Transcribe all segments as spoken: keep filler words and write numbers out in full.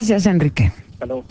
Gracias, Enrique. Salud.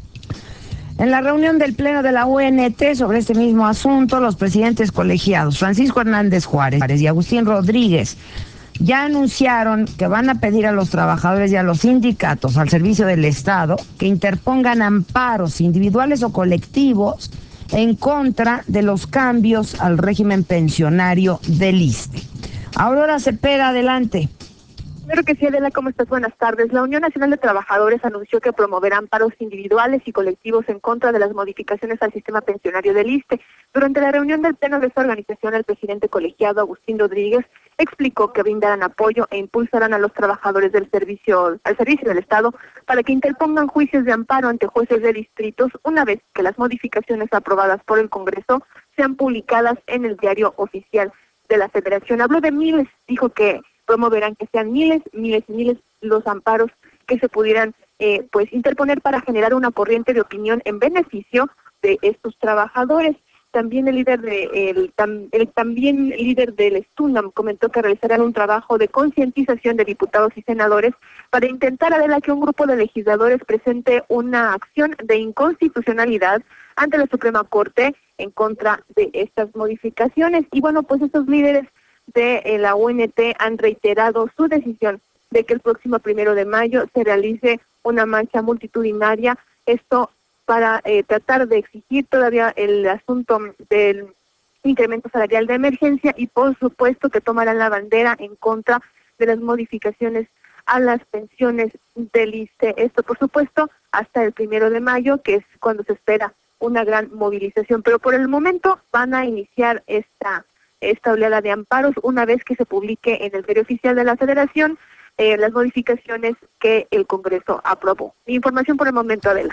En la reunión del Pleno de la U N T sobre este mismo asunto, los presidentes colegiados Francisco Hernández Juárez y Agustín Rodríguez ya anunciaron que van a pedir a los trabajadores y a los sindicatos al servicio del Estado que interpongan amparos individuales o colectivos en contra de los cambios al régimen pensionario del ISSSTE. Aurora Cepeda, adelante. Claro que sí, Adela, ¿cómo estás? Buenas tardes. La Unión Nacional de Trabajadores anunció que promoverán paros individuales y colectivos en contra de las modificaciones al sistema pensionario del ISSSTE. Durante la reunión del pleno de esta organización, el presidente colegiado Agustín Rodríguez explicó que brindarán apoyo e impulsarán a los trabajadores del servicio, al servicio del Estado para que interpongan juicios de amparo ante jueces de distritos una vez que las modificaciones aprobadas por el Congreso sean publicadas en el diario oficial de la Federación. Habló de miles, dijo que promoverán que sean miles, miles y miles los amparos que se pudieran eh, pues interponer para generar una corriente de opinión en beneficio de estos trabajadores. También el líder de el, tam, el también líder del STUNAM comentó que realizarán un trabajo de concientización de diputados y senadores para intentar, Adela, que un grupo de legisladores presente una acción de inconstitucionalidad ante la Suprema Corte en contra de estas modificaciones. Y bueno, pues estos líderes de eh, la U N T han reiterado su decisión de que el próximo primero de mayo se realice una marcha multitudinaria, esto para eh, tratar de exigir todavía el asunto del incremento salarial de emergencia y por supuesto que tomarán la bandera en contra de las modificaciones a las pensiones del ISSSTE. Esto por supuesto hasta el primero de mayo, que es cuando se espera una gran movilización, pero por el momento van a iniciar esta esta oleada de amparos una vez que se publique en el diario oficial de la Federación eh, las modificaciones que el Congreso aprobó. Información por el momento, Adela.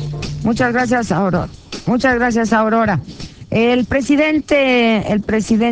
Muchas gracias, Aurora. Muchas gracias, Aurora. El presidente, el presidente